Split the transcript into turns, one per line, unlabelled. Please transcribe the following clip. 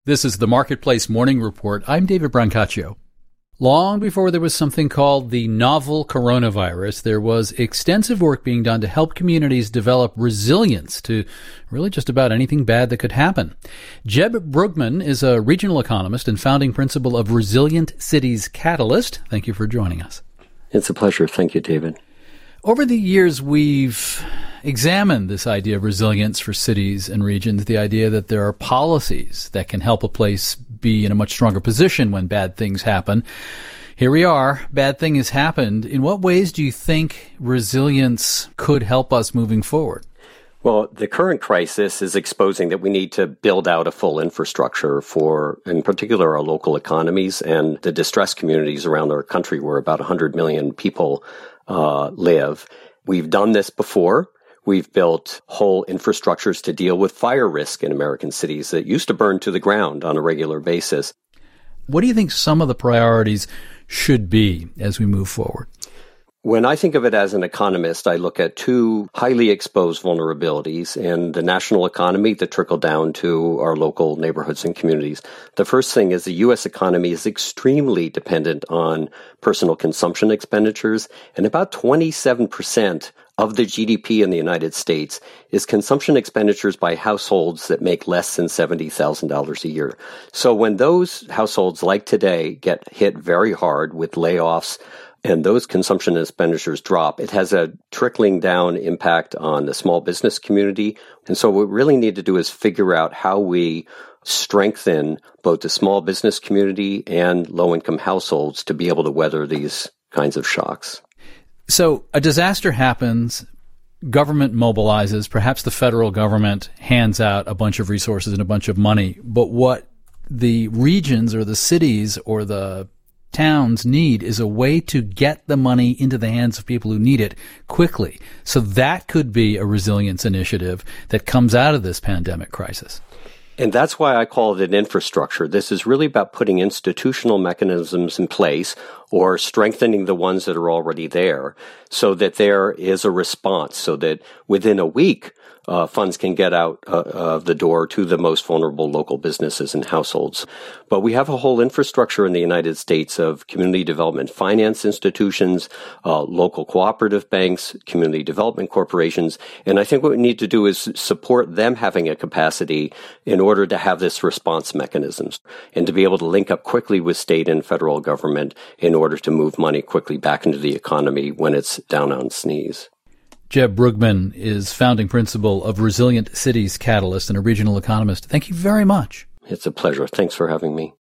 This is the Marketplace Morning Report. I'm David Brancaccio. Long before there was something called the novel coronavirus, there was extensive work being done to help communities develop resilience to really just about anything bad that could happen. Jeb Brugman is a regional economist and founding principal of Resilient Cities Catalyst. Thank you for joining us.
It's a pleasure. Thank you, David.
Over the years, we've examined this idea of resilience for cities and regions, the idea that there are policies that can help a place be in a much stronger position when bad things happen. Here we are. Bad thing has happened. In what ways do you think resilience could help us moving forward?
Well, the current crisis is exposing that we need to build out a full infrastructure for, in particular, our local economies and the distressed communities around our country where about 100 million people live. We've done this before. We've built whole infrastructures to deal with fire risk in American cities that used to burn to the ground on a regular basis.
What do you think some of the priorities should be as we move forward?
When I think of it as an economist, I look at two highly exposed vulnerabilities in the national economy that trickle down to our local neighborhoods and communities. The first thing is the U.S. economy is extremely dependent on personal consumption expenditures, and about 27% of the GDP in the United States is consumption expenditures by households that make less than $70,000 a year. So when those households, like today, get hit very hard with layoffs, and those consumption expenditures drop, it has a trickling down impact on the small business community. And so what we really need to do is figure out how we strengthen both the small business community and low-income households to be able to weather these kinds of shocks.
So a disaster happens, government mobilizes, perhaps the federal government hands out a bunch of resources and a bunch of money. But what the regions or the cities or the towns need is a way to get the money into the hands of people who need it quickly. So that could be a resilience initiative that comes out of this pandemic crisis.
And that's why I call it an infrastructure. This is really about putting institutional mechanisms in place or strengthening the ones that are already there so that there is a response, so that within a week, funds can get out of the door to the most vulnerable local businesses and households. But we have a whole infrastructure in the United States of community development finance institutions, local cooperative banks, community development corporations. And I think what we need to do is support them having a capacity in order to have this response mechanisms and to be able to link up quickly with state and federal government in order to move money quickly back into the economy when it's down on its knees.
Jeb Brugman is founding principal of Resilient Cities Catalyst and a regional economist. Thank you very much.
It's a pleasure. Thanks for having me.